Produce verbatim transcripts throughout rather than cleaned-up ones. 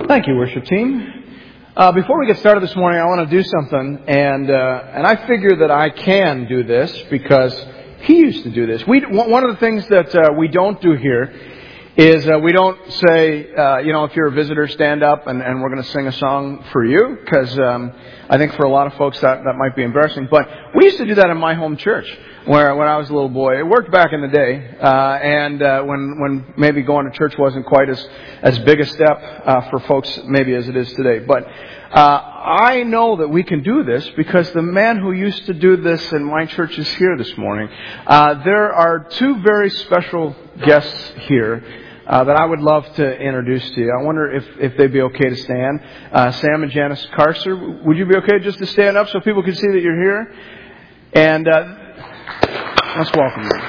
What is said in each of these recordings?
Thank you, worship team. Uh, before we get started this morning, I want to do something, and uh, and I figure that I can do this because he used to do this. We one of the things that uh, we don't do here is uh, we don't say, uh, you know, if you're a visitor, stand up and, and we're going to sing a song for you, because um, I think for a lot of folks that, that might be embarrassing. But we used to do that in my home church where when I was a little boy. It worked back in the day, uh, and uh, when when maybe going to church wasn't quite as as big a step uh, for folks maybe as it is today. But uh, I know that we can do this because the man who used to do this in my church is here this morning. Uh, there are two very special guests here Uh, that I would love to introduce to you. I wonder if, if they'd be okay to stand. Uh, Sam and Janice Carcer, would you be okay just to stand up so people can see that you're here? And uh, let's welcome them.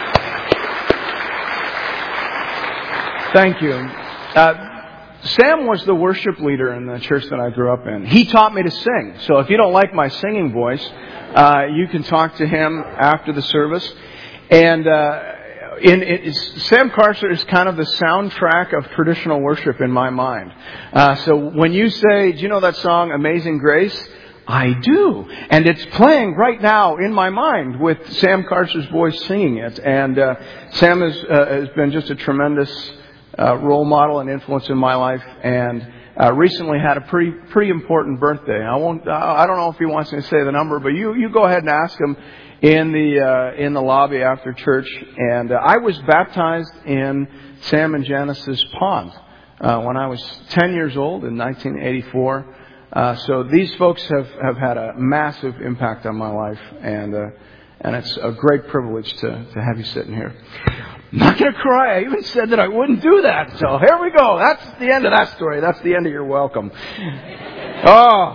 Thank you. Uh, Sam was the worship leader in the church that I grew up in. He taught me to sing. So if you don't like my singing voice, uh, you can talk to him after the service. And uh In, in, Sam Carcer is kind of the soundtrack of traditional worship in my mind. Uh, so when you say, do you know that song, Amazing Grace? I do. And it's playing right now in my mind with Sam Carcer's voice singing it. And uh, Sam has, uh, has been just a tremendous uh, role model and influence in my life. And uh, recently had a pretty pretty important birthday. I won't. I don't know if he wants me to say the number, but you, you go ahead and ask him in the uh, in the lobby after church. And uh, I was baptized in Sam and Janice's pond uh, when I was ten years old in nineteen eighty-four. Uh, so these folks have, have had a massive impact on my life, and uh, and it's a great privilege to, to have you sitting here. I'm not going to cry. I even said that I wouldn't do that. So here we go. That's the end of that story. That's the end of your welcome. Oh,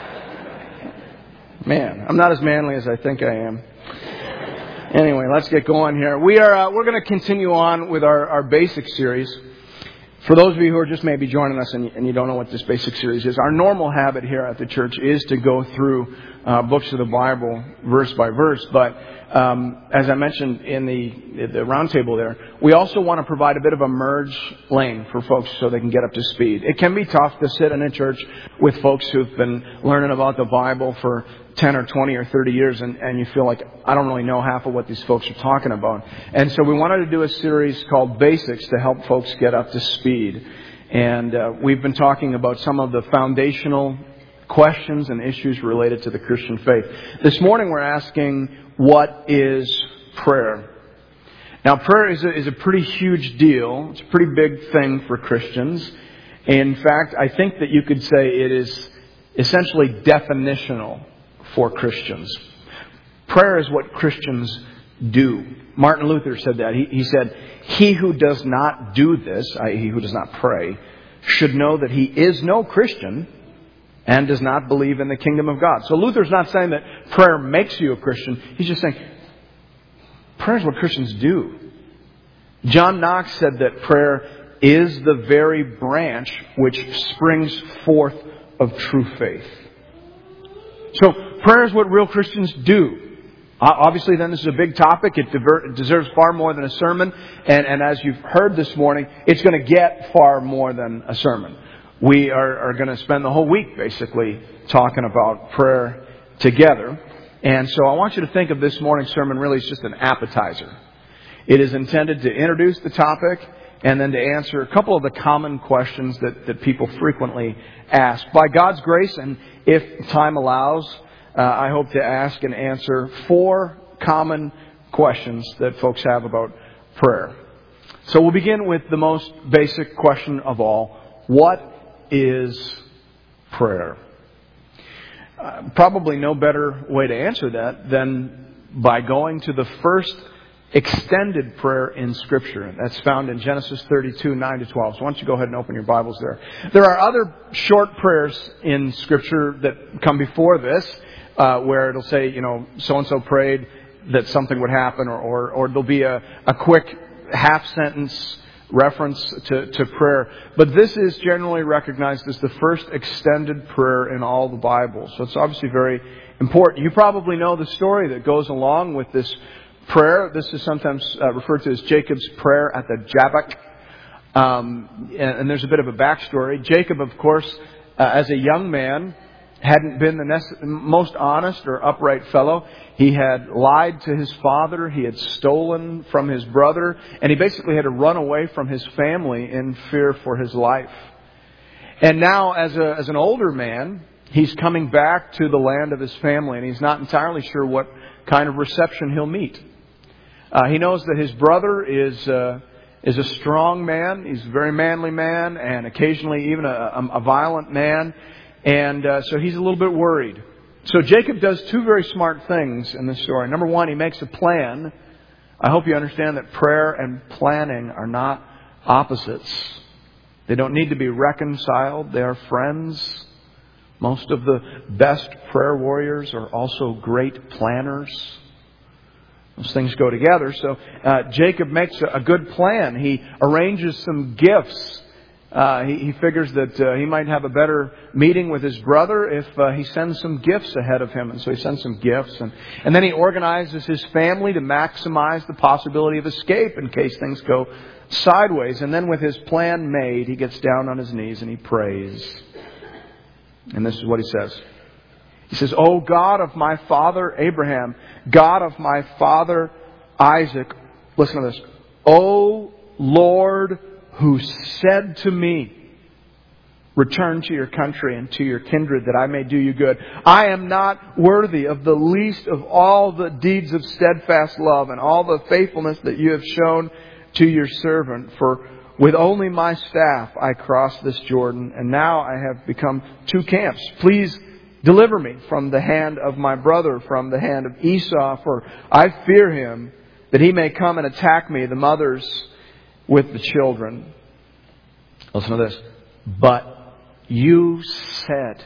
man, I'm not as manly as I think I am. Anyway, let's get going here. We are uh, we're going to continue on with our, our basic series. For those of you who are just maybe joining us and, and you don't know what this basic series is, our normal habit here at the church is to go through uh, books of the Bible verse by verse. But um, as I mentioned in the the roundtable there, we also want to provide a bit of a merge lane for folks so they can get up to speed. It can be tough to sit in a church with folks who've been learning about the Bible for ten or twenty or thirty years, and, and you feel like, I don't really know half of what these folks are talking about. And so we wanted to do a series called Basics to help folks get up to speed. And uh, we've been talking about some of the foundational questions and issues related to the Christian faith. This morning we're asking, what is prayer? Now, prayer is a, is a pretty huge deal. It's a pretty big thing for Christians. In fact, I think that you could say it is essentially definitional for Christians. Prayer is what Christians do. Martin Luther said that. He, he said, he who does not do this, that is, he who does not pray, should know that he is no Christian and does not believe in the kingdom of God. So Luther's not saying that prayer makes you a Christian. He's just saying prayer is what Christians do. John Knox said that prayer is the very branch which springs forth of true faith. So prayer is what real Christians do. Uh, obviously, then, this is a big topic. It, diver- it deserves far more than a sermon. And, and as you've heard this morning, it's going to get far more than a sermon. We are, are going to spend the whole week, basically, talking about prayer together. And so I want you to think of this morning's sermon really as just an appetizer. It is intended to introduce the topic and then to answer a couple of the common questions that, that people frequently ask. By God's grace, and if time allows, uh, I hope to ask and answer four common questions that folks have about prayer. So we'll begin with the most basic question of all. What is prayer? Uh, probably no better way to answer that than by going to the first extended prayer in Scripture. That's found in Genesis thirty-two, nine to twelve. So why don't you go ahead and open your Bibles there. There are other short prayers in Scripture that come before this, uh, where it'll say, you know, so-and-so prayed that something would happen, or, or, or there'll be a, a quick half-sentence reference to, to prayer. But this is generally recognized as the first extended prayer in all the Bible. So it's obviously very important. You probably know the story that goes along with this prayer. This is sometimes uh, referred to as Jacob's prayer at the Jabbok. Um, and, and there's a bit of a backstory. Jacob, of course, uh, as a young man, hadn't been the nece- most honest or upright fellow. He had lied to his father. He had stolen from his brother. And he basically had to run away from his family in fear for his life. And now, as a as an older man, he's coming back to the land of his family. And he's not entirely sure what kind of reception he'll meet. Uh, he knows that his brother is... Uh, is a strong man. He's a very manly man, and occasionally even a, a, a violent man. And uh, so he's a little bit worried. So Jacob does two very smart things in this story. Number one, he makes a plan. I hope you understand that prayer and planning are not opposites. They don't need to be reconciled. They are friends. Most of the best prayer warriors are also great planners. Those things go together. So uh, Jacob makes a, a good plan. He arranges some gifts. Uh, he, he figures that uh, he might have a better meeting with his brother if uh, he sends some gifts ahead of him. And so he sends some gifts. And, and then he organizes his family to maximize the possibility of escape in case things go sideways. And then with his plan made, he gets down on his knees and he prays. And this is what he says. He says, "O God of my father Abraham, God of my father Isaac," listen to this, "O Lord, who said to me, 'Return to your country and to your kindred, that I may do you good.' I am not worthy of the least of all the deeds of steadfast love and all the faithfulness that you have shown to your servant. For with only my staff I crossed this Jordan, and now I have become two camps. Please deliver me from the hand of my brother, from the hand of Esau, for I fear him, that he may come and attack me, the mothers with the children." Listen to this. "But you said,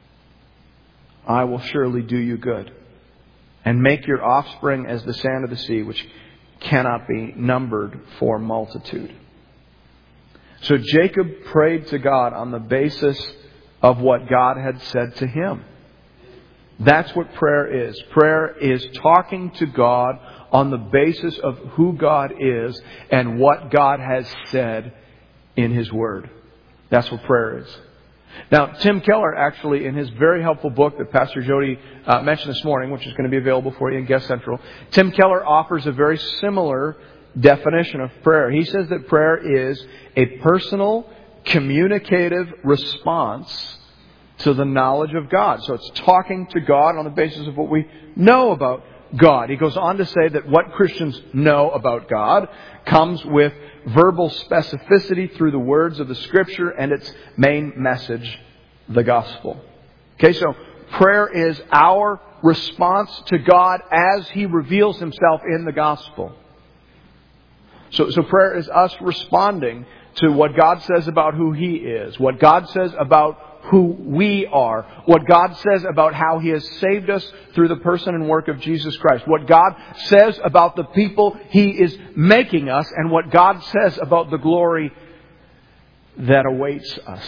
I will surely do you good, and make your offspring as the sand of the sea, which cannot be numbered for multitude." So Jacob prayed to God on the basis of what God had said to him. That's what prayer is. Prayer is talking to God on the basis of who God is and what God has said in His Word. That's what prayer is. Now, Tim Keller actually, in his very helpful book that Pastor Jody uh, mentioned this morning, which is going to be available for you in Guest Central, Tim Keller offers a very similar definition of prayer. He says that prayer is a personal, communicative response to the knowledge of God. So it's talking to God on the basis of what we know about God. He goes on to say that what Christians know about God comes with verbal specificity through the words of the Scripture and its main message, the gospel. Okay, so prayer is our response to God as He reveals Himself in the gospel. So, so prayer is us responding to what God says about who He is, what God says about who we are, what God says about how He has saved us through the person and work of Jesus Christ, what God says about the people He is making us, and what God says about the glory that awaits us.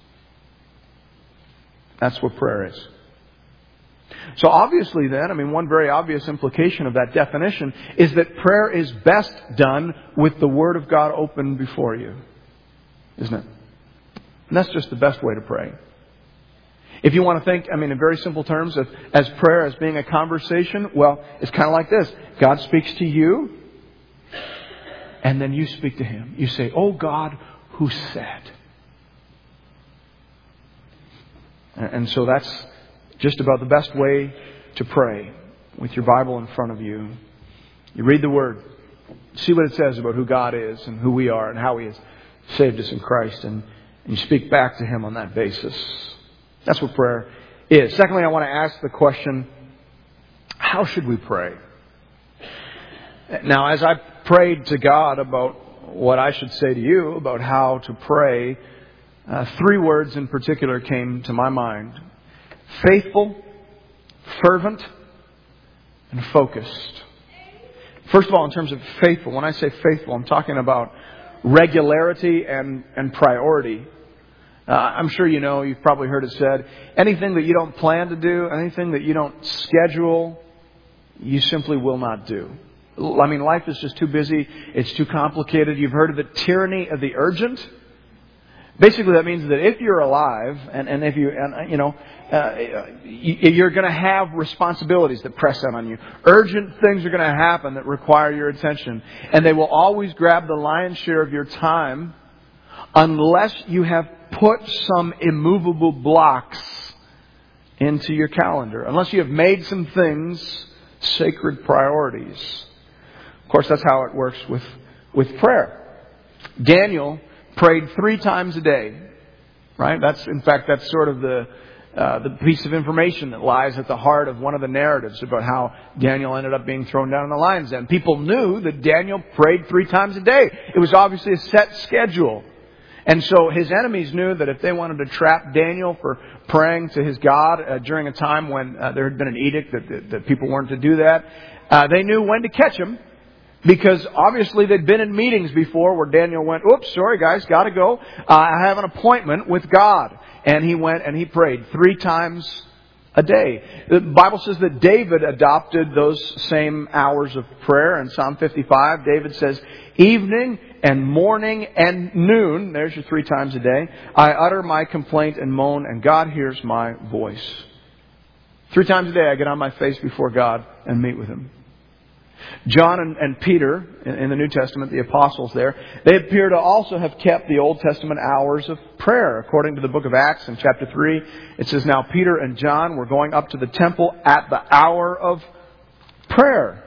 That's what prayer is. So obviously then, I mean, one very obvious implication of that definition is that prayer is best done with the Word of God open before you. Isn't it? And that's just the best way to pray. If you want to think, I mean, in very simple terms, of as prayer as being a conversation, well, it's kind of like this. God speaks to you, and then you speak to Him. You say, "Oh God, who said?" And so that's just about the best way to pray, with your Bible in front of you. You read the Word, see what it says about who God is and who we are and how He has saved us in Christ, and, and you speak back to Him on that basis. That's what prayer is. Secondly, I want to ask the question, how should we pray? Now, as I prayed to God about what I should say to you about how to pray, uh, three words in particular came to my mind. Faithful, fervent, and focused. First of all, in terms of faithful, when I say faithful, I'm talking about regularity and, and priority. Uh, I'm sure you know, you've probably heard it said, anything that you don't plan to do, anything that you don't schedule, you simply will not do. I mean, life is just too busy. It's too complicated. You've heard of the tyranny of the urgent? Basically, that means that if you're alive, and, and if you, and, you know, uh, you're going to have responsibilities that press in on you. Urgent things are going to happen that require your attention. And they will always grab the lion's share of your time unless you have put some immovable blocks into your calendar. Unless you have made some things sacred priorities. Of course, that's how it works with, with prayer. Daniel prayed three times a day, right? That's, in fact, that's sort of the uh, the piece of information that lies at the heart of one of the narratives about how Daniel ended up being thrown down in the lion's den. People knew that Daniel prayed three times a day. It was obviously a set schedule. And so his enemies knew that if they wanted to trap Daniel for praying to his God uh, during a time when uh, there had been an edict that, that, that people weren't to do that, uh, they knew when to catch him. Because obviously they'd been in meetings before where Daniel went, oops, sorry guys, gotta go. Uh, I have an appointment with God. And he went and he prayed three times a day. The Bible says that David adopted those same hours of prayer. In Psalm fifty-five, David says, evening and morning and noon, there's your three times a day, I utter my complaint and moan, and God hears my voice. Three times a day I get on my face before God and meet with Him. John and, and Peter, in, in the New Testament, the apostles there, they appear to also have kept the Old Testament hours of prayer. According to the book of Acts in chapter three, it says, now Peter and John were going up to the temple at the hour of prayer.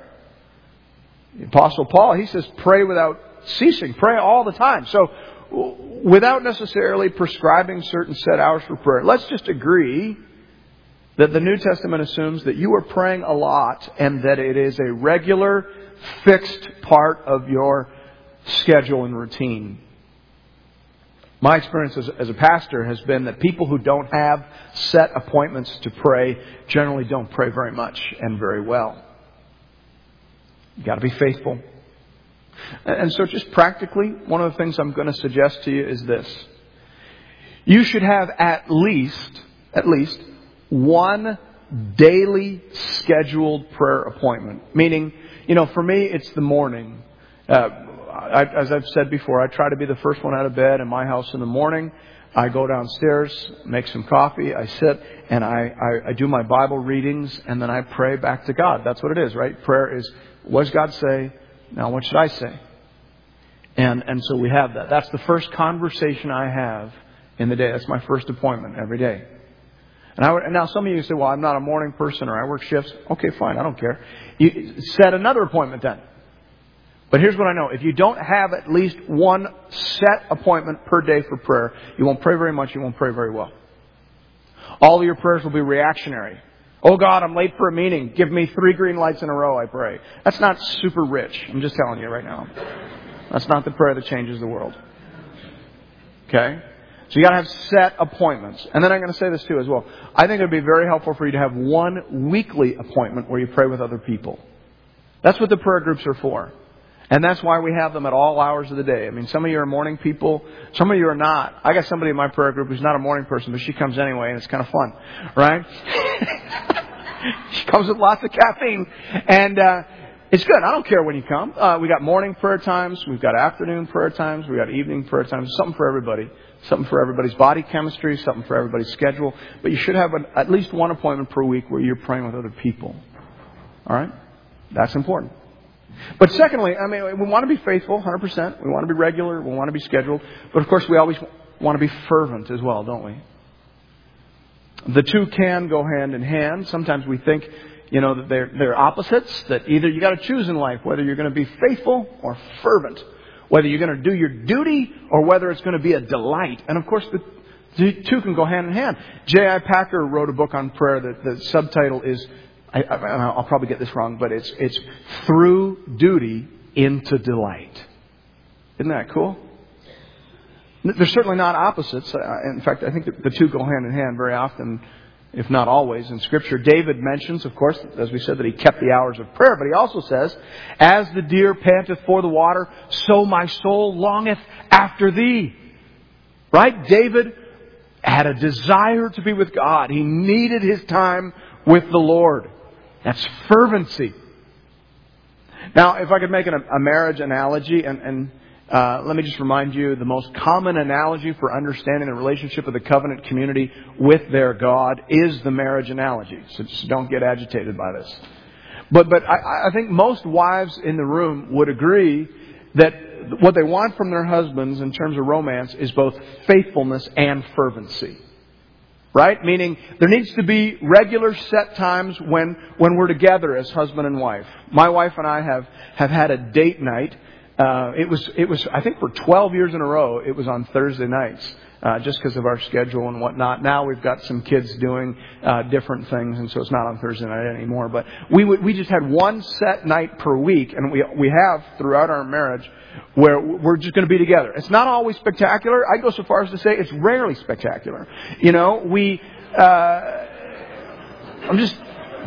The Apostle Paul, he says, pray without ceasing. Pray all the time. So, without necessarily prescribing certain set hours for prayer, let's just agree that the New Testament assumes that you are praying a lot and that it is a regular, fixed part of your schedule and routine. My experience as, as a pastor has been that people who don't have set appointments to pray generally don't pray very much and very well. You've got to be faithful. And so just practically, one of the things I'm going to suggest to you is this. You should have at least, at least, one daily scheduled prayer appointment. Meaning, you know, for me, it's the morning. Uh, I, as I've said before, I try to be the first one out of bed in my house in the morning. I go downstairs, make some coffee, I sit, and I, I, I do my Bible readings, and then I pray back to God. That's what it is, right? Prayer is, what does God say? Now what should I say? And, and so we have that. That's the first conversation I have in the day. That's my first appointment every day. And, I would, and now some of you say, well, I'm not a morning person or I work shifts. Okay, fine. I don't care. You set another appointment then. But here's what I know. If you don't have at least one set appointment per day for prayer, you won't pray very much. You won't pray very well. All of your prayers will be reactionary. Oh God, I'm late for a meeting. Give me three green lights in a row, I pray. That's not super rich. I'm just telling you right now. That's not the prayer that changes the world. Okay? So you got to have set appointments. And then I'm going to say this too as well. I think it would be very helpful for you to have one weekly appointment where you pray with other people. That's what the prayer groups are for. And that's why we have them at all hours of the day. I mean, some of you are morning people. Some of you are not. I got somebody in my prayer group who's not a morning person, but she comes anyway, and it's kind of fun. Right? She comes with lots of caffeine. And uh it's good. I don't care when you come. Uh, we got morning prayer times. We've got afternoon prayer times. We've got evening prayer times. Something for everybody. Something for everybody's body chemistry. Something for everybody's schedule. But you should have an, at least one appointment per week where you're praying with other people. All right? That's important. But secondly, I mean, we want to be faithful, one hundred percent. We want to be regular. We want to be scheduled. But of course, we always want to be fervent as well, don't we? The two can go hand in hand. Sometimes we think, you know, that they're, they're opposites, that either you got to choose in life whether you're going to be faithful or fervent, whether you're going to do your duty or whether it's going to be a delight. And of course, the, the two can go hand in hand. J I Packer wrote a book on prayer that the subtitle is, I, I, I'll probably get this wrong, but it's, it's Through Duty into Delight. Isn't that cool? They're certainly not opposites. In fact, I think the two go hand in hand very often, if not always, in Scripture. David mentions, of course, as we said, that he kept the hours of prayer. But he also says, as the deer panteth for the water, so my soul longeth after thee. Right? David had a desire to be with God. He needed his time with the Lord. That's fervency. Now, if I could make an, a marriage analogy, and, and uh, let me just remind you, the most common analogy for understanding the relationship of the covenant community with their God is the marriage analogy. So just don't get agitated by this. But but I, I think most wives in the room would agree that what they want from their husbands in terms of romance is both faithfulness and fervency. Right? Meaning there needs to be regular set times when, when we're together as husband and wife. My wife and I have, have had a date night. Uh, it was, it was, I think for twelve years in a row, it was on Thursday nights. Uh, just because of our schedule and whatnot. Now we've got some kids doing uh, different things, and so it's not on Thursday night anymore. But we would, we just had one set night per week, and we we have throughout our marriage where we're just going to be together. It's not always spectacular. I go so far as to say it's rarely spectacular. You know, we. Uh, I'm just.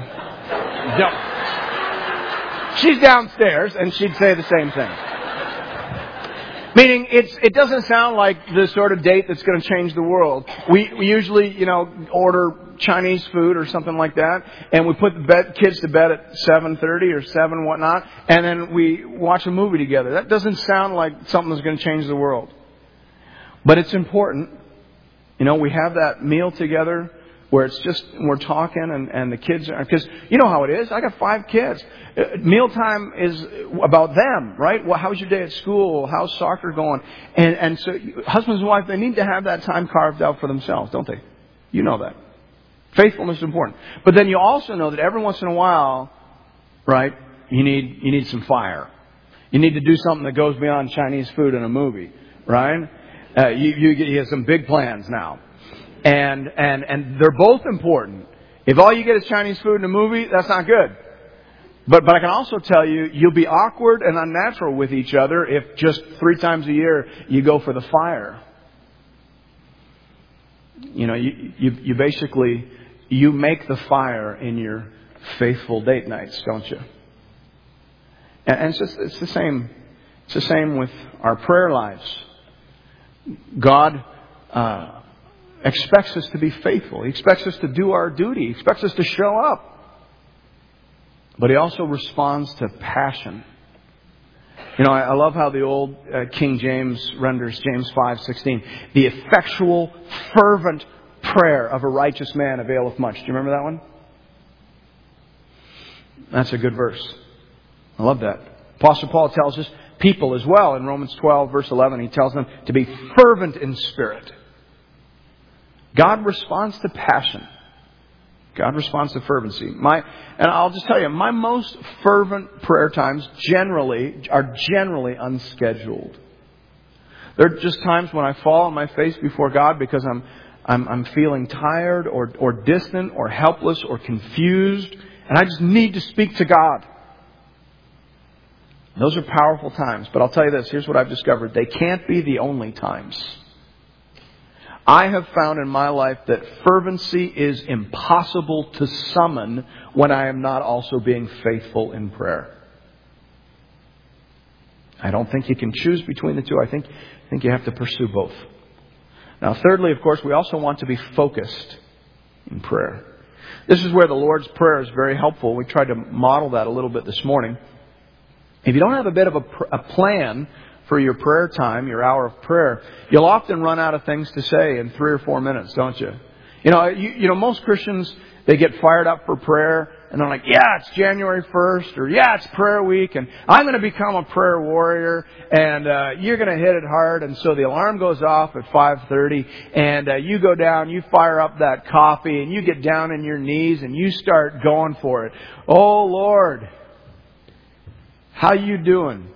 No. She's downstairs, and she'd say the same thing. Meaning, it's, it doesn't sound like the sort of date that's going to change the world. We, we usually, you know, order Chinese food or something like that, and we put the bed, kids to bed at seven thirty or seven, whatnot, and then we watch a movie together. That doesn't sound like something that's going to change the world. But it's important. You know, we have that meal together where it's just, we're talking and, and the kids are, because you know how it is. I got five kids. Mealtime is about them, right? Well, how's your day at school? How's soccer going? And, and so husbands and wives, they need to have that time carved out for themselves, don't they? You know that. Faithfulness is important. But then you also know that every once in a while, right, you need, you need some fire. You need to do something that goes beyond Chinese food and a movie, right? Uh, you, you, you have some big plans now. And, and, and they're both important. If all you get is Chinese food and a movie, that's not good. But, but I can also tell you, you'll be awkward and unnatural with each other if just three times a year you go for the fire. You know, you, you, you basically, you make the fire in your faithful date nights, don't you? And, and it's just, it's the same, it's the same with our prayer lives. God, uh, expects us to be faithful. He expects us to do our duty. He expects us to show up. But He also responds to passion. You know, I, I love how the old uh, King James renders James five sixteen. The effectual, fervent prayer of a righteous man availeth much. Do you remember that one? That's a good verse. I love that. Apostle Paul tells us people as well in Romans twelve verse eleven. He tells them to be fervent in spirit. God responds to passion. God responds to fervency. My, and I'll just tell you, my most fervent prayer times generally are generally unscheduled. There are just times when I fall on my face before God because I'm, I'm, I'm feeling tired or, or distant or helpless or confused, and I just need to speak to God. Those are powerful times. But I'll tell you this, here's what I've discovered. They can't be the only times. I have found in my life that fervency is impossible to summon when I am not also being faithful in prayer. I don't think you can choose between the two. I think, I think you have to pursue both. Now, thirdly, of course, we also want to be focused in prayer. This is where the Lord's Prayer is very helpful. We tried to model that a little bit this morning. If you don't have a bit of a, a plan for your prayer time, your hour of prayer, you'll often run out of things to say in three or four minutes, don't you? You know, you, you know, most Christians, they get fired up for prayer, and they're like, yeah, it's January first, or yeah, it's prayer week, and I'm going to become a prayer warrior, and uh, you're going to hit it hard, and so the alarm goes off at five thirty, and uh, you go down, you fire up that coffee, and you get down on your knees, and you start going for it. Oh, Lord, how you doing?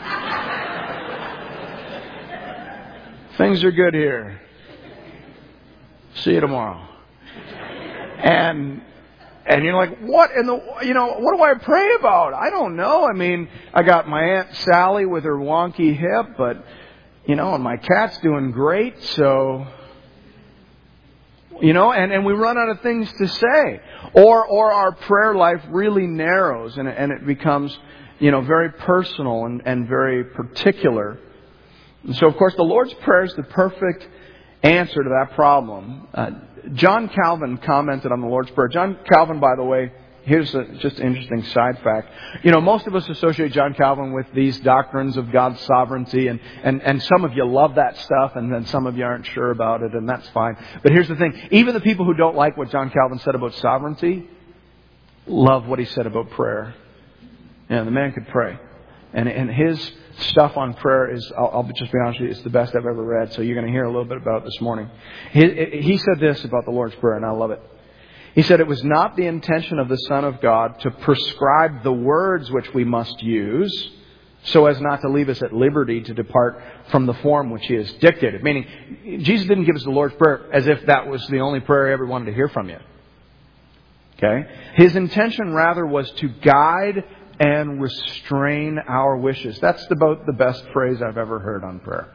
Things are good here. See you tomorrow. And and you're like, what in the, you know, what do I pray about? I don't know. I mean, I got my Aunt Sally with her wonky hip, but, you know, and my cat's doing great, so, you know, and, and we run out of things to say. Or or our prayer life really narrows and, and it becomes, you know, very personal and, and very particular. And so, of course, the Lord's Prayer is the perfect answer to that problem. Uh, John Calvin commented on the Lord's Prayer. John Calvin, by the way, here's a, just an interesting side fact. You know, most of us associate John Calvin with these doctrines of God's sovereignty, and, and, and some of you love that stuff, and then some of you aren't sure about it, and that's fine. But here's the thing. Even the people who don't like what John Calvin said about sovereignty love what he said about prayer. Yeah, the man could pray. And, and his stuff on prayer is, I'll, I'll just be honest with you, it's the best I've ever read. So you're going to hear a little bit about it this morning. He, he said this about the Lord's Prayer, and I love it. He said, "It was not the intention of the Son of God to prescribe the words which we must use, so as not to leave us at liberty to depart from the form which He has dictated." Meaning, Jesus didn't give us the Lord's Prayer as if that was the only prayer He ever wanted to hear from you. Okay? His intention rather was to guide and restrain our wishes. That's about the best phrase I've ever heard on prayer.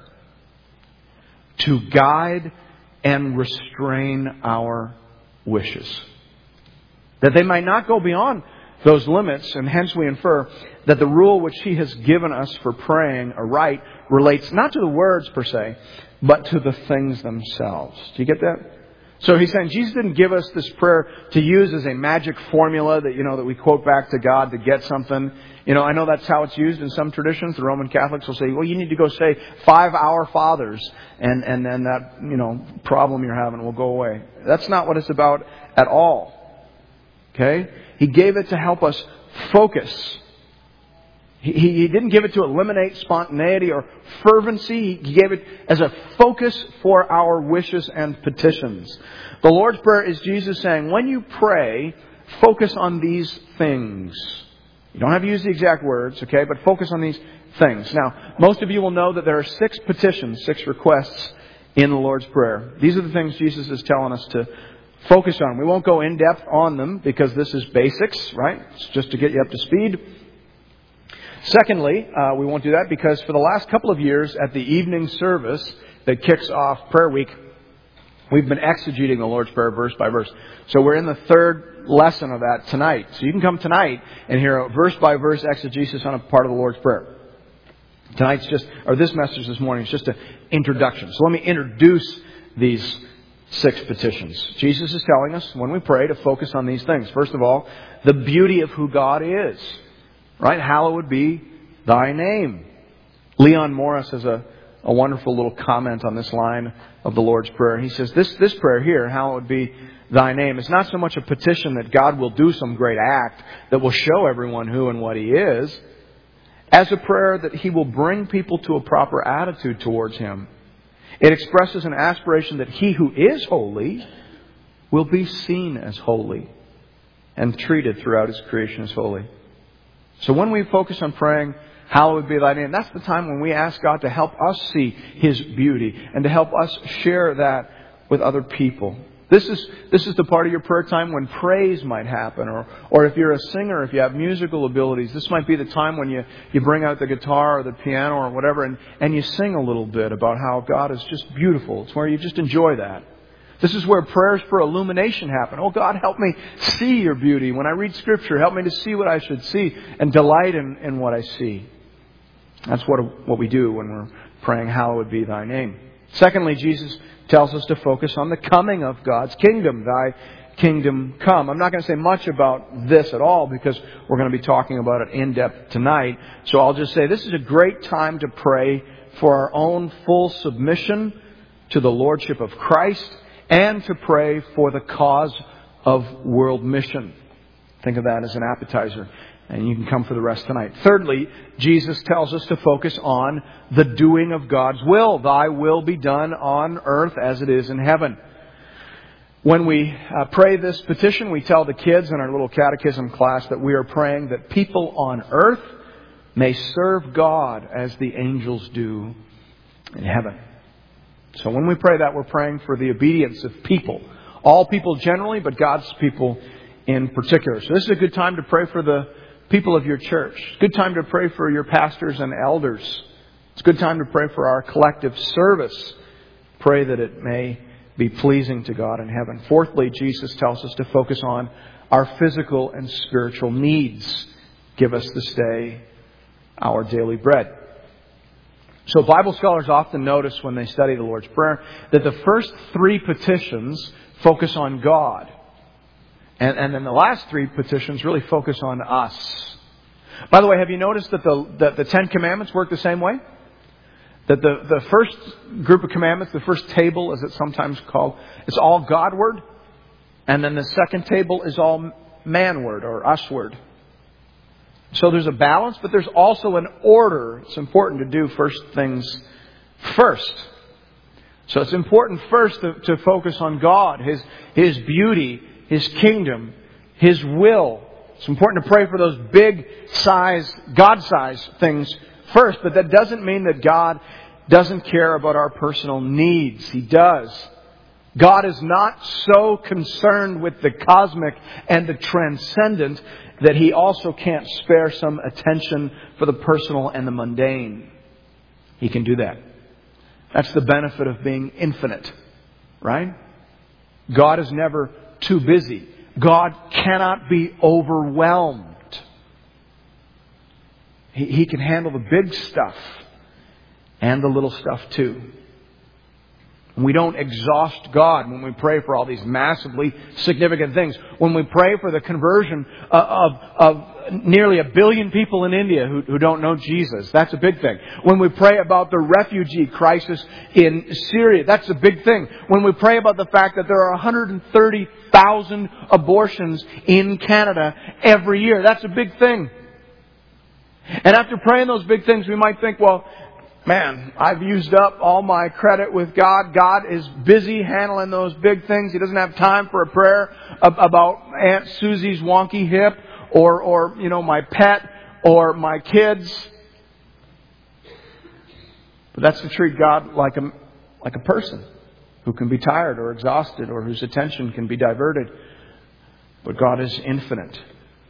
To guide and restrain our wishes. That they might not go beyond those limits, and hence we infer that the rule which He has given us for praying aright relates not to the words per se, but to the things themselves. Do you get that? So he's saying Jesus didn't give us this prayer to use as a magic formula that, you know, that we quote back to God to get something. You know, I know that's how it's used in some traditions. The Roman Catholics will say, well, you need to go say five Our Fathers, and, and then that, you know, problem you're having will go away. That's not what it's about at all. Okay? He gave it to help us focus. He, he didn't give it to eliminate spontaneity or fervency. He gave it as a focus for our wishes and petitions. The Lord's Prayer is Jesus saying, when you pray, focus on these things. You don't have to use the exact words, okay, but focus on these things. Now, most of you will know that there are six petitions, six requests in the Lord's Prayer. These are the things Jesus is telling us to focus on. We won't go in depth on them because this is basics, right? It's just to get you up to speed. Secondly, uh, we won't do that because for the last couple of years at the evening service that kicks off Prayer Week, we've been exegeting the Lord's Prayer verse by verse. So we're in the third lesson of that tonight. So you can come tonight and hear a verse by verse exegesis on a part of the Lord's Prayer. Tonight's just, or this message this morning is just an introduction. So let me introduce these six petitions. Jesus is telling us when we pray to focus on these things. First of all, the beauty of who God is. Right? Hallowed be thy name. Leon Morris has a, a wonderful little comment on this line of the Lord's Prayer. He says, this, this prayer here, hallowed be thy name, is not so much a petition that God will do some great act that will show everyone who and what He is, as a prayer that He will bring people to a proper attitude towards Him. It expresses an aspiration that He who is holy will be seen as holy and treated throughout His creation as holy. So when we focus on praying, hallowed be thy name, that's the time when we ask God to help us see His beauty and to help us share that with other people. This is this is the part of your prayer time when praise might happen. Or or if you're a singer, if you have musical abilities, this might be the time when you, you bring out the guitar or the piano or whatever and, and you sing a little bit about how God is just beautiful. It's where you just enjoy that. This is where prayers for illumination happen. Oh, God, help me see your beauty. When I read Scripture, help me to see what I should see and delight in, in what I see. That's what, what we do when we're praying, hallowed be thy name. Secondly, Jesus tells us to focus on the coming of God's kingdom. Thy kingdom come. I'm not going to say much about this at all because we're going to be talking about it in depth tonight. So I'll just say this is a great time to pray for our own full submission to the Lordship of Christ, and to pray for the cause of world mission. Think of that as an appetizer. And you can come for the rest tonight. Thirdly, Jesus tells us to focus on the doing of God's will. Thy will be done on earth as it is in heaven. When we uh, pray this petition, we tell the kids in our little catechism class that we are praying that people on earth may serve God as the angels do in heaven. So when we pray that, we're praying for the obedience of people. All people generally, but God's people in particular. So this is a good time to pray for the people of your church. It's a good time to pray for your pastors and elders. It's a good time to pray for our collective service. Pray that it may be pleasing to God in heaven. Fourthly, Jesus tells us to focus on our physical and spiritual needs. Give us this day our daily bread. So Bible scholars often notice when they study the Lord's Prayer that the first three petitions focus on God. And, and then the last three petitions really focus on us. By the way, have you noticed that the, that the Ten Commandments work the same way? That the, the first group of commandments, the first table, as it's sometimes called, it's all Godward. And then the second table is all manward or usward. So there's a balance, but there's also an order. It's important to do first things first. So it's important first to, to focus on God, His, His beauty, His kingdom, His will. It's important to pray for those big size, God-sized things first, but that doesn't mean that God doesn't care about our personal needs. He does. God is not so concerned with the cosmic and the transcendent that He also can't spare some attention for the personal and the mundane. He can do that. That's the benefit of being infinite, right? God is never too busy. God cannot be overwhelmed. He, he can handle the big stuff and the little stuff too. We don't exhaust God when we pray for all these massively significant things. When we pray for the conversion of, of, of nearly a billion people in India who, who don't know Jesus, that's a big thing. When we pray about the refugee crisis in Syria, that's a big thing. When we pray about the fact that there are one hundred thirty thousand abortions in Canada every year, that's a big thing. And after praying those big things, we might think, well, man, I've used up all my credit with God. God is busy handling those big things. He doesn't have time for a prayer about Aunt Susie's wonky hip or, or you know, my pet or my kids. But that's to treat God like a, like a person who can be tired or exhausted or whose attention can be diverted. But God is infinite.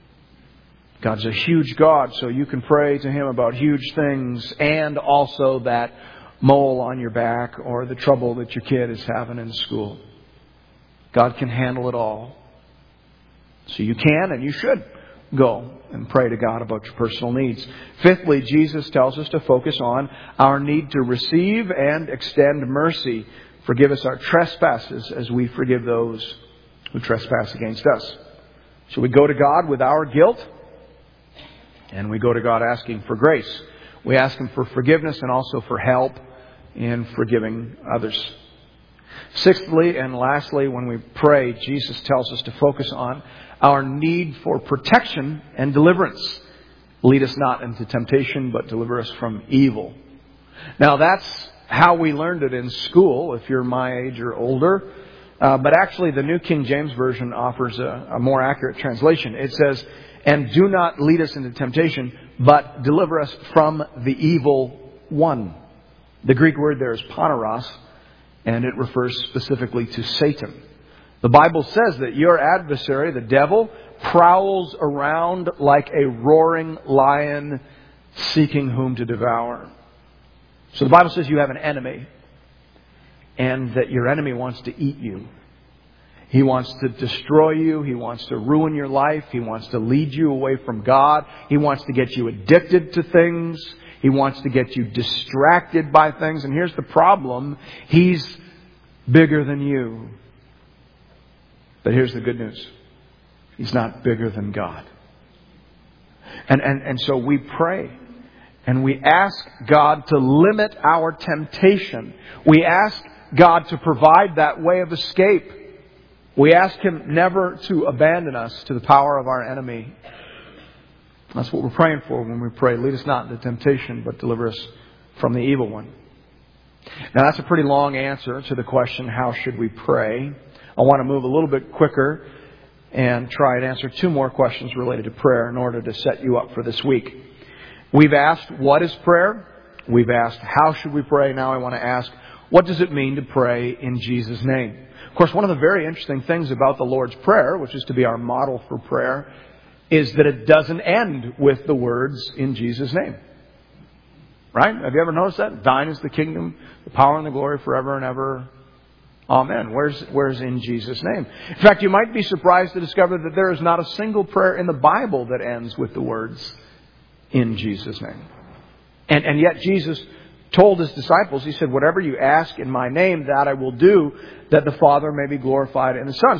God's a huge God, so you can pray to Him about huge things and also that mole on your back or the trouble that your kid is having in school. God can handle it all. So you can and you should go and pray to God about your personal needs. Fifthly, Jesus tells us to focus on our need to receive and extend mercy. Forgive us our trespasses as we forgive those who trespass against us. So we go to God with our guilt. And we go to God asking for grace. We ask Him for forgiveness and also for help in forgiving others. Sixthly and lastly, when we pray, Jesus tells us to focus on our need for protection and deliverance. Lead us not into temptation, but deliver us from evil. Now that's how we learned it in school, if you're my age or older. Uh, but actually the New King James Version offers a, a more accurate translation. It says, and do not lead us into temptation, but deliver us from the evil one. The Greek word there is poneros, and it refers specifically to Satan. The Bible says that your adversary, the devil, prowls around like a roaring lion seeking whom to devour. So the Bible says you have an enemy, and that your enemy wants to eat you. He wants to destroy you. He wants to ruin your life. He wants to lead you away from God. He wants to get you addicted to things. He wants to get you distracted by things. And here's the problem. He's bigger than you. But here's the good news. He's not bigger than God. And, and, and so we pray. And we ask God to limit our temptation. We ask God to provide that way of escape. We ask Him never to abandon us to the power of our enemy. That's what we're praying for when we pray. Lead us not into temptation, but deliver us from the evil one. Now that's a pretty long answer to the question, how should we pray? I want to move a little bit quicker and try and answer two more questions related to prayer in order to set you up for this week. We've asked, what is prayer? We've asked, how should we pray? Now I want to ask, what does it mean to pray in Jesus' name? Of course, one of the very interesting things about the Lord's Prayer, which is to be our model for prayer, is that it doesn't end with the words, in Jesus' name. Right? Have you ever noticed that? Thine is the kingdom, the power and the glory forever and ever. Amen. Where's, where's in Jesus' name? In fact, you might be surprised to discover that there is not a single prayer in the Bible that ends with the words, in Jesus' name. And, and yet Jesus told His disciples, He said, whatever you ask in my name, that I will do, that the Father may be glorified in the Son. So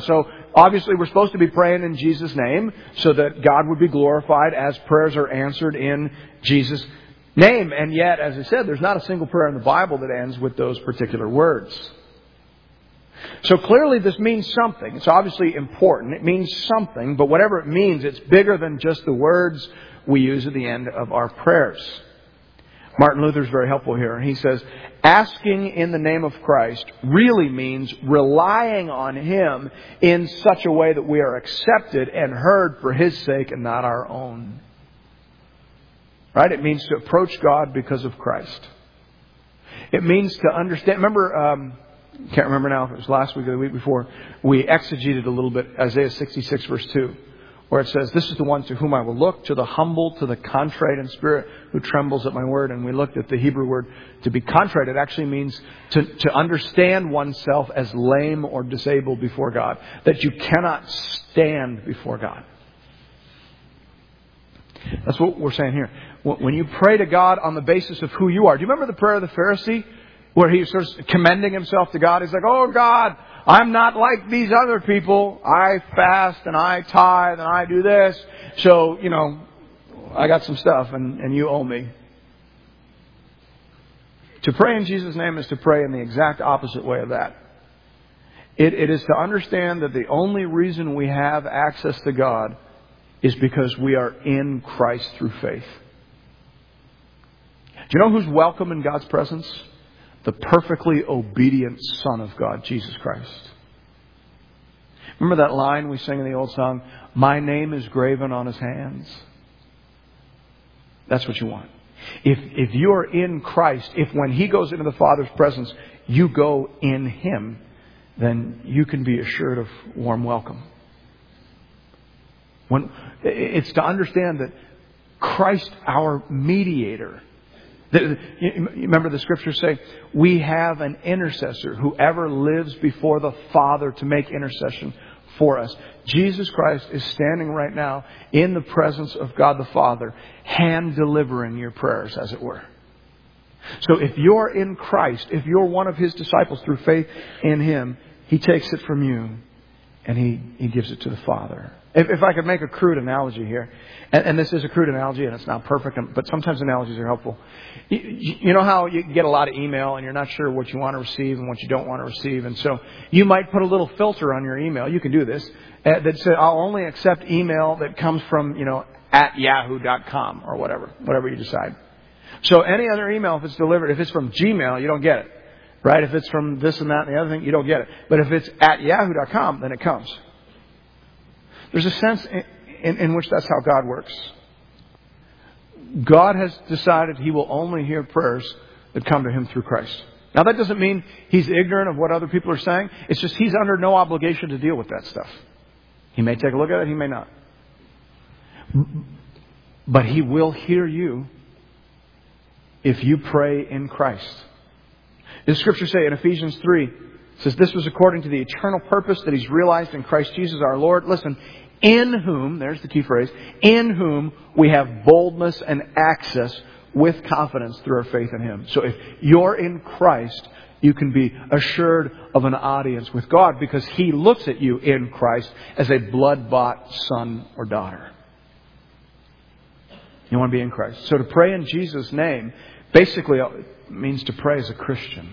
obviously we're supposed to be praying in Jesus' name so that God would be glorified as prayers are answered in Jesus' name. And yet, as I said, there's not a single prayer in the Bible that ends with those particular words. So clearly this means something. It's obviously important. It means something, but whatever it means, it's bigger than just the words we use at the end of our prayers. Martin Luther is very helpful here, and he says, asking in the name of Christ really means relying on Him in such a way that we are accepted and heard for His sake and not our own. Right? It means to approach God because of Christ. It means to understand. Remember, um, can't remember now if it was last week or the week before, we exegeted a little bit Isaiah sixty-six verse two, where it says, this is the one to whom I will look, to the humble, to the contrite in spirit, who trembles at my word. And we looked at the Hebrew word to be contrite. It actually means to, to understand oneself as lame or disabled before God, that you cannot stand before God. That's what we're saying here. When you pray to God on the basis of who you are. Do you remember the prayer of the Pharisee? Where he starts commending himself to God. He's like, oh God, I'm not like these other people. I fast and I tithe and I do this. So, you know, I got some stuff and, and you owe me. To pray in Jesus' name is to pray in the exact opposite way of that. It, it is to understand that the only reason we have access to God is because we are in Christ through faith. Do you know who's welcome in God's presence? The perfectly obedient Son of God, Jesus Christ. Remember that line we sing in the old song, my name is graven on His hands? That's what you want. If, if you're in Christ, if when He goes into the Father's presence, you go in Him, then you can be assured of warm welcome. When, it's to understand that Christ, our mediator, The, you remember the scriptures say, we have an intercessor who ever lives before the Father to make intercession for us. Jesus Christ is standing right now in the presence of God the Father, hand delivering your prayers, as it were. So if you're in Christ, if you're one of His disciples through faith in Him, He takes it from you and He, he gives it to the Father. If, if I could make a crude analogy here, and, and this is a crude analogy and it's not perfect, but sometimes analogies are helpful. You, you know how you get a lot of email and you're not sure what you want to receive and what you don't want to receive. And so you might put a little filter on your email. You can do this. Uh, that says, I'll only accept email that comes from, you know, at yahoo dot com or whatever, whatever you decide. So any other email, if it's delivered, if it's from Gmail, you don't get it. Right? If it's from this and that and the other thing, you don't get it. But if it's at yahoo dot com, then it comes. There's a sense in, in, in which that's how God works. God has decided He will only hear prayers that come to Him through Christ. Now that doesn't mean He's ignorant of what other people are saying. It's just He's under no obligation to deal with that stuff. He may take a look at it, He may not. But He will hear you if you pray in Christ. The Scriptures say in Ephesians three, it says, this was according to the eternal purpose that He's realized in Christ Jesus our Lord. Listen, in whom, there's the key phrase, in whom we have boldness and access with confidence through our faith in Him. So if you're in Christ, you can be assured of an audience with God because He looks at you in Christ as a blood-bought son or daughter. You want to be in Christ. So to pray in Jesus' name basically means to pray as a Christian.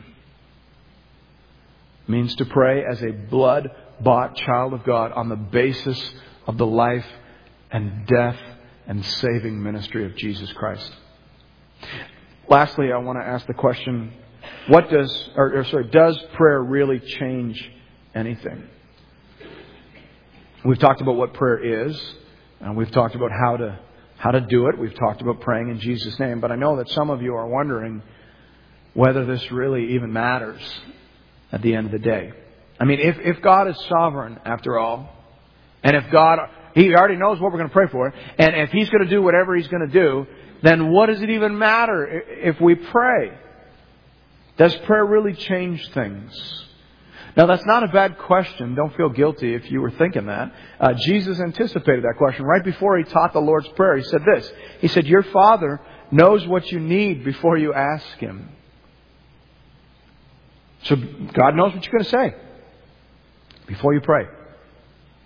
Means to pray as a blood-bought child of God on the basis of the life and death and saving ministry of Jesus Christ. Lastly, I want to ask the question, what does, or, or sorry, does prayer really change anything? We've talked about what prayer is, and we've talked about how to how to do it. We've talked about praying in Jesus' name, but I know that some of you are wondering whether this really even matters at the end of the day. I mean, if, if God is sovereign, after all, and if God, He already knows what we're going to pray for, and if He's going to do whatever He's going to do, then what does it even matter if we pray? Does prayer really change things? Now, that's not a bad question. Don't feel guilty if you were thinking that. Uh, Jesus anticipated that question. Right before He taught the Lord's Prayer, He said this. He said, your Father knows what you need before you ask Him. So God knows what you're going to say before you pray.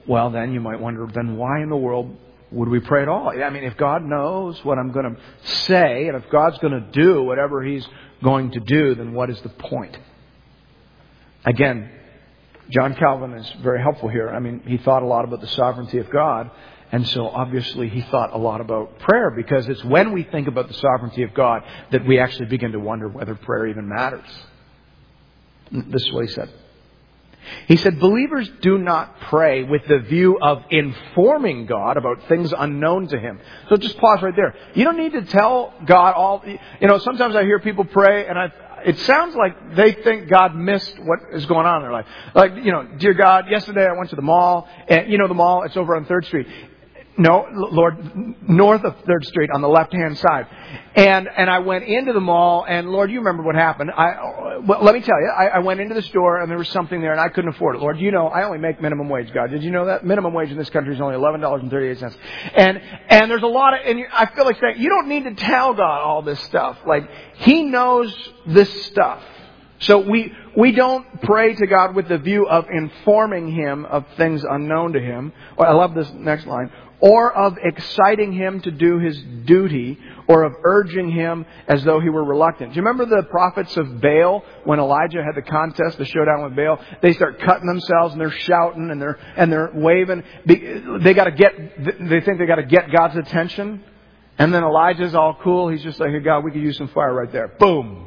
Well, then you might wonder, then why in the world would we pray at all? I mean, if God knows what I'm going to say, and if God's going to do whatever He's going to do, then what is the point? Again, John Calvin is very helpful here. I mean, he thought a lot about the sovereignty of God, and so obviously he thought a lot about prayer, because it's when we think about the sovereignty of God that we actually begin to wonder whether prayer even matters. This is what he said. He said, believers do not pray with the view of informing God about things unknown to Him. So just pause right there. You don't need to tell God all... You know, sometimes I hear people pray and I, it sounds like they think God missed what is going on in their life. Like, you know, dear God, yesterday I went to the mall, and you know the mall, it's over on third Street. No, Lord, north of third Street on the left-hand side. And and I went into the mall, and Lord, you remember what happened. I well, let me tell you, I, I went into the store, and there was something there, and I couldn't afford it. Lord, you know, I only make minimum wage, God. Did you know that? Minimum wage in this country is only eleven dollars and thirty-eight cents. And and there's a lot of, and I feel like saying, you don't need to tell God all this stuff. Like, He knows this stuff. So we we don't pray to God with the view of informing Him of things unknown to Him. Well, I love this next line. Or of exciting Him to do His duty, or of urging Him as though He were reluctant. Do you remember the prophets of Baal when Elijah had the contest, the showdown with Baal? They start cutting themselves and they're shouting and they're and they're waving. They got to get. They think they got to get God's attention. And then Elijah's all cool. He's just like, "Hey God, we could use some fire right there." Boom.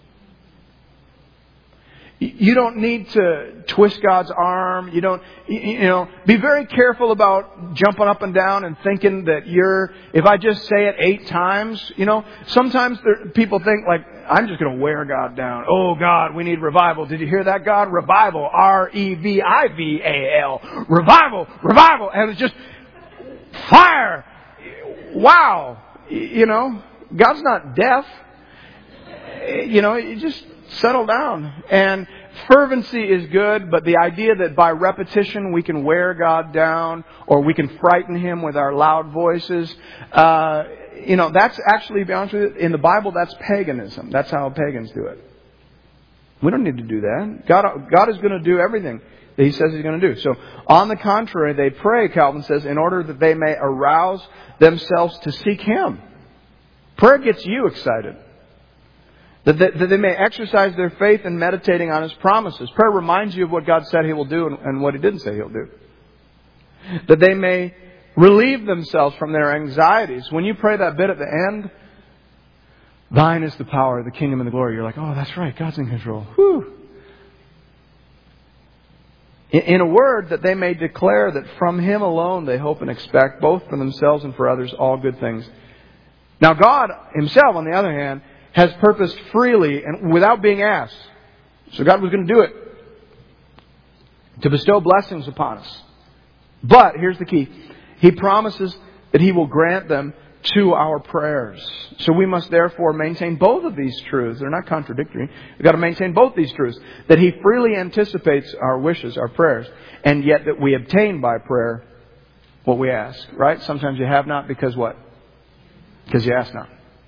You don't need to twist God's arm. You don't, you know, be very careful about jumping up and down and thinking that you're, if I just say it eight times, you know, sometimes there, people think like, I'm just going to wear God down. Oh God, we need revival. Did you hear that, God? Revival. R E V I V A L. Revival. Revival. And it's just fire. Wow. You know, God's not deaf. You know, you just settle down. And fervency is good, but the idea that by repetition we can wear God down or we can frighten Him with our loud voices, uh, you know, that's actually, to be honest with you, in the Bible, that's paganism. That's how pagans do it. We don't need to do that. God, God is going to do everything that He says He's going to do. So, on the contrary, they pray, Calvin says, in order that they may arouse themselves to seek Him. Prayer gets you excited. That they, that they may exercise their faith in meditating on His promises. Prayer reminds you of what God said He will do and, and what He didn't say He'll do. That they may relieve themselves from their anxieties. When you pray that bit at the end, Thine is the power, the kingdom, and the glory. You're like, oh, that's right, God's in control. Whew. In, in a word, that they may declare that from Him alone they hope and expect, both for themselves and for others, all good things. Now God Himself, on the other hand, has purposed freely and without being asked. So God was going to do it. To bestow blessings upon us. But, here's the key. He promises that He will grant them to our prayers. So we must therefore maintain both of these truths. They're not contradictory. We've got to maintain both these truths. That He freely anticipates our wishes, our prayers. And yet that we obtain by prayer what we ask. Right? Sometimes you have not because what? Because you ask not.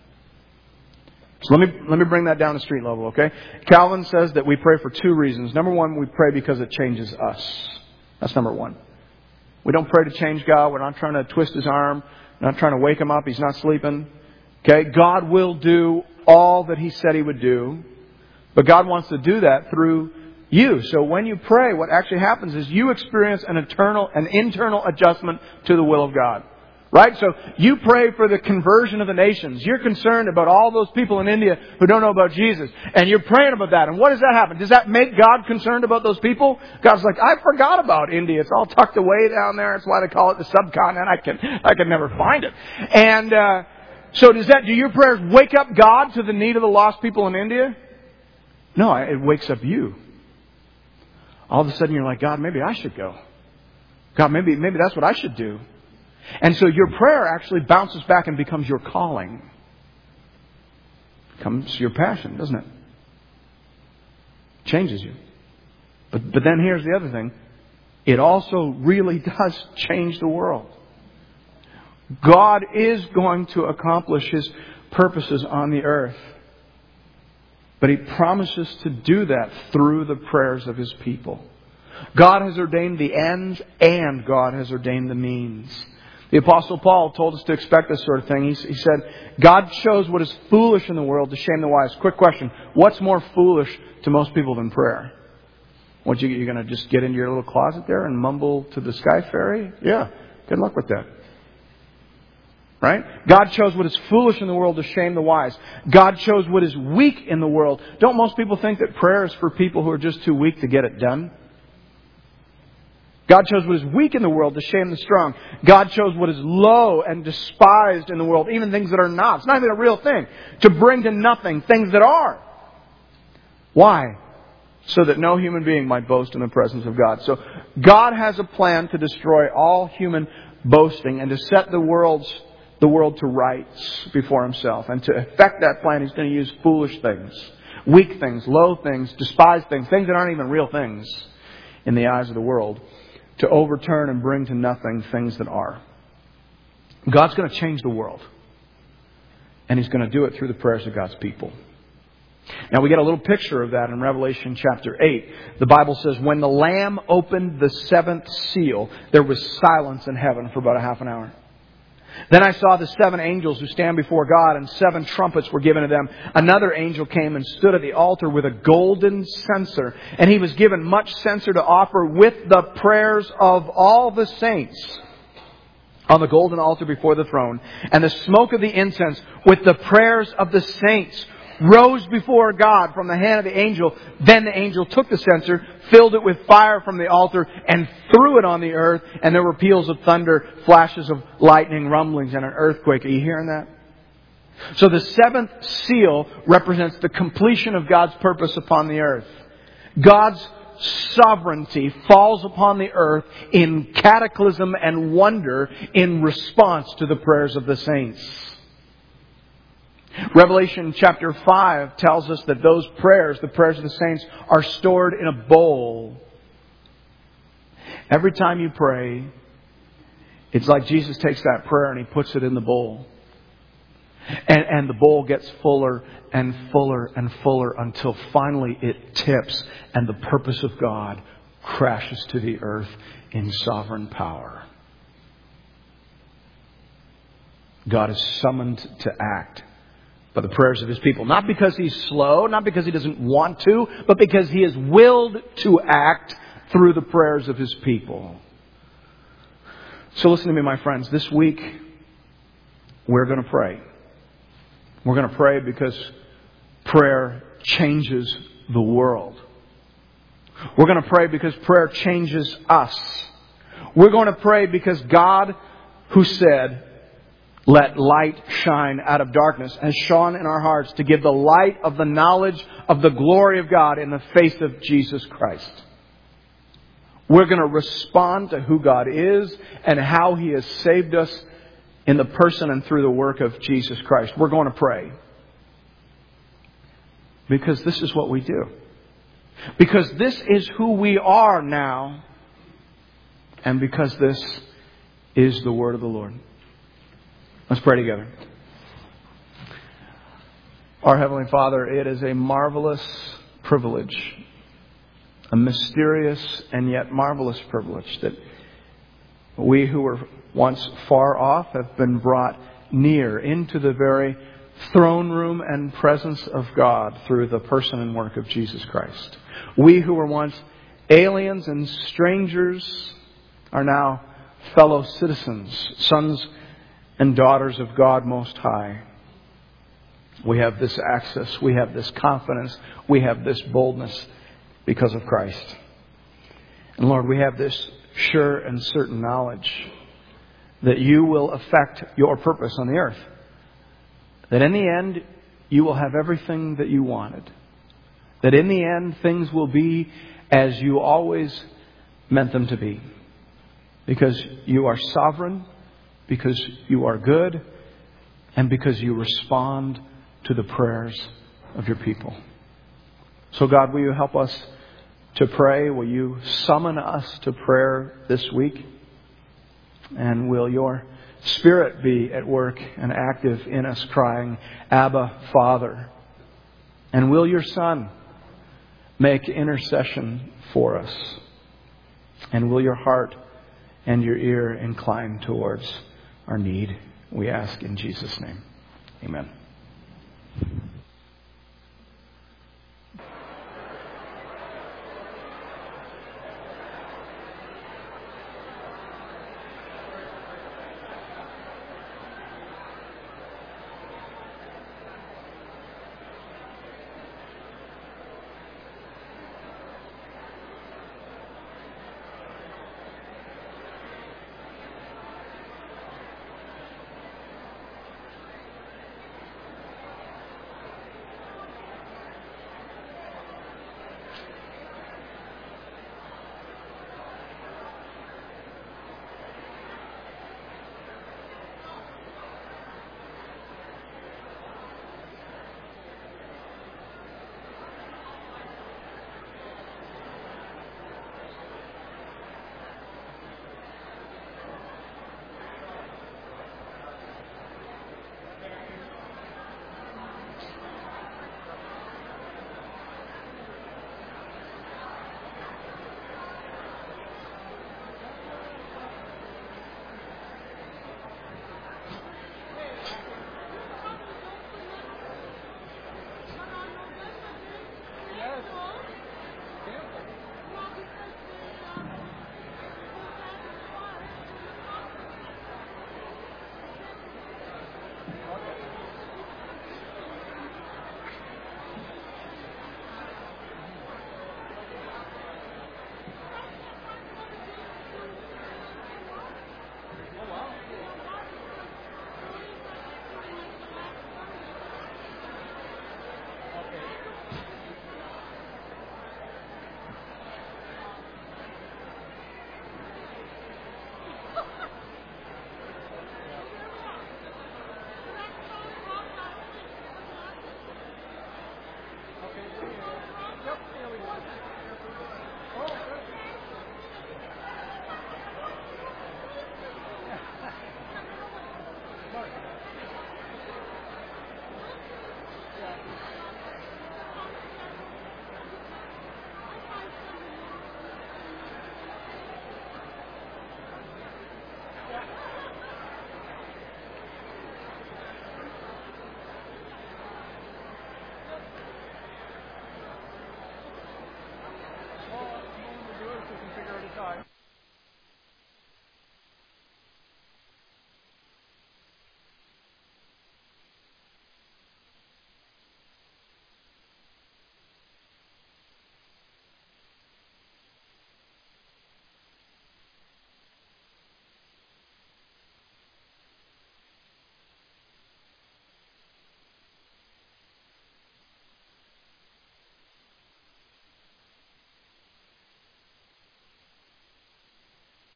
So let me let me bring that down to street level, okay? Calvin says that we pray for two reasons. Number one, we pray because it changes us. That's number one. We don't pray to change God. We're not trying to twist His arm. We're not trying to wake Him up. He's not sleeping. Okay? God will do all that He said He would do. But God wants to do that through you. So when you pray, what actually happens is you experience an eternal, an internal adjustment to the will of God. Right? So you pray for the conversion of the nations. You're concerned about all those people in India who don't know about Jesus. And you're praying about that. And what does that happen? Does that make God concerned about those people? God's like, I forgot about India. It's all tucked away down there. That's why they call it the subcontinent. I can, I can never find it. And, uh, so does that, do your prayers wake up God to the need of the lost people in India? No, it wakes up you. All of a sudden you're like, God, maybe I should go. God, maybe, maybe that's what I should do. And so your prayer actually bounces back and becomes your calling. Becomes your passion, doesn't it? Changes you. But but then here's the other thing. It also really does change the world. God is going to accomplish His purposes on the earth. But He promises to do that through the prayers of His people. God has ordained the ends and God has ordained the means. The Apostle Paul told us to expect this sort of thing. He, he said, God chose what is foolish in the world to shame the wise. Quick question. What's more foolish to most people than prayer? What, you, you're going to just get into your little closet there and mumble to the sky fairy? Yeah. Good luck with that. Right? God chose what is foolish in the world to shame the wise. God chose what is weak in the world. Don't most people think that prayer is for people who are just too weak to get it done? God chose what is weak in the world to shame the strong. God chose what is low and despised in the world, even things that are not. It's not even a real thing. To bring to nothing things that are. Why? So that no human being might boast in the presence of God. So God has a plan to destroy all human boasting and to set the world's the world to rights before Himself. And to effect that plan, He's going to use foolish things, weak things, low things, despised things, things that aren't even real things in the eyes of the world, to overturn and bring to nothing things that are. God's going to change the world. And He's going to do it through the prayers of God's people. Now we get a little picture of that in Revelation chapter eight. The Bible says, when the Lamb opened the seventh seal, there was silence in heaven for about a half an hour. Then I saw the seven angels who stand before God, and seven trumpets were given to them. Another angel came and stood at the altar with a golden censer, and he was given much censer to offer with the prayers of all the saints on the golden altar before the throne. And the smoke of the incense with the prayers of the saints rose before God from the hand of the angel. Then the angel took the censer, filled it with fire from the altar, and threw it on the earth. And there were peals of thunder, flashes of lightning, rumblings, and an earthquake. Are you hearing that? So the seventh seal represents the completion of God's purpose upon the earth. God's sovereignty falls upon the earth in cataclysm and wonder in response to the prayers of the saints. Revelation chapter five tells us that those prayers, the prayers of the saints, are stored in a bowl. Every time you pray, it's like Jesus takes that prayer and He puts it in the bowl. And, and the bowl gets fuller and fuller and fuller until finally it tips and the purpose of God crashes to the earth in sovereign power. God is summoned to act by the prayers of His people. Not because He's slow, not because He doesn't want to, but because He is willed to act through the prayers of His people. So listen to me, my friends. This week, we're going to pray. We're going to pray because prayer changes the world. We're going to pray because prayer changes us. We're going to pray because God, who said, let light shine out of darkness, has shone in our hearts to give the light of the knowledge of the glory of God in the face of Jesus Christ. We're going to respond to who God is and how He has saved us in the person and through the work of Jesus Christ. We're going to pray. Because this is what we do. Because this is who we are now. And because this is the word of the Lord. Let's pray together. Our Heavenly Father, it is a marvelous privilege, a mysterious and yet marvelous privilege that we who were once far off have been brought near into the very throne room and presence of God through the person and work of Jesus Christ. We who were once aliens and strangers are now fellow citizens, sons and daughters of God Most High. We have this access, we have this confidence, we have this boldness because of Christ. And Lord, we have this sure and certain knowledge that You will effect Your purpose on the earth. That in the end, You will have everything that You wanted. That in the end, things will be as You always meant them to be. Because You are sovereign, because You are good, and because You respond to the prayers of Your people. So God, will You help us to pray? Will You summon us to prayer this week? And will Your Spirit be at work and active in us, crying, Abba, Father? And will Your Son make intercession for us? And will your heart and your ear incline towards our need? We ask in Jesus' name. Amen.